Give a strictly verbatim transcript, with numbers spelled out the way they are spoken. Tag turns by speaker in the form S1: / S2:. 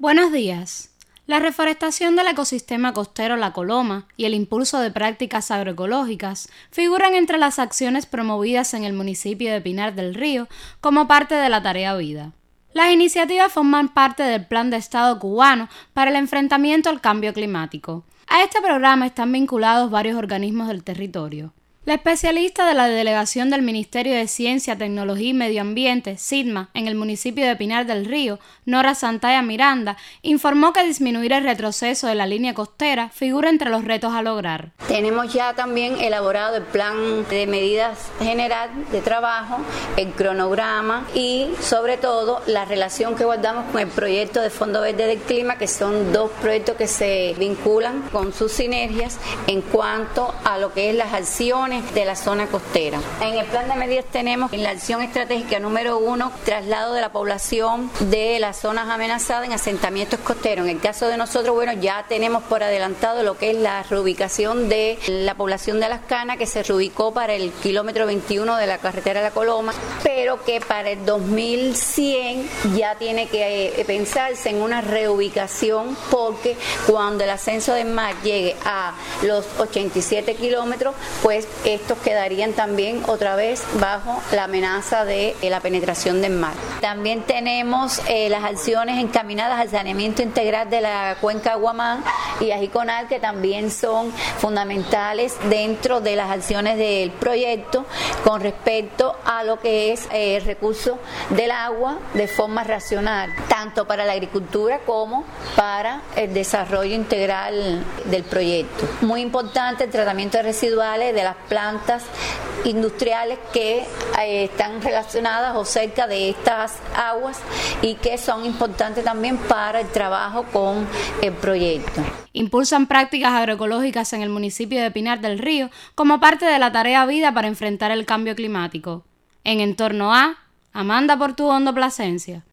S1: Buenos días. La reforestación del ecosistema costero La Coloma y el impulso de prácticas agroecológicas figuran entre las acciones promovidas en el municipio de Pinar del Río como parte de la Tarea Vida. Las iniciativas forman parte del Plan de Estado cubano para el enfrentamiento al cambio climático. A este programa están vinculados varios organismos del territorio. La especialista de la Delegación del Ministerio de Ciencia, Tecnología y Medio Ambiente, SITMA, en el municipio de Pinar del Río, Nora Santalla Miranda, informó que disminuir el retroceso de la línea costera figura entre los retos a lograr.
S2: Tenemos ya también elaborado el plan de medidas general de trabajo, el cronograma y sobre todo la relación que guardamos con el proyecto de Fondo Verde del Clima, que son dos proyectos que se vinculan con sus sinergias en cuanto a lo que es las acciones de la zona costera. En el plan de medidas tenemos en la acción estratégica número uno, traslado de la población de las zonas amenazadas en asentamientos costeros. En el caso de nosotros, bueno, ya tenemos por adelantado lo que es la reubicación de la población de Las Canas, que se reubicó para el kilómetro veintiuno de la carretera La Coloma, pero que para el dos mil cien ya tiene que eh, pensarse en una reubicación, porque cuando el ascenso del mar llegue a los ochenta y siete kilómetros, pues estos quedarían también otra vez bajo la amenaza de eh, la penetración del mar. También tenemos eh, las acciones encaminadas al saneamiento integral de la cuenca Aguamán y Ajiconal, que también son fundamentales dentro de las acciones del proyecto con respecto a lo que es eh, el recurso del agua de forma racional, tanto para la agricultura como para el desarrollo integral del proyecto. Muy importante el tratamiento de residuales de las plantas industriales que eh, están relacionadas o cerca de estas aguas y que son importantes también para el trabajo con el proyecto.
S1: Impulsan prácticas agroecológicas en el municipio de Pinar del Río como parte de la Tarea Vida para enfrentar el cambio climático. En Entorno A, Amanda Portuondo Plasencia.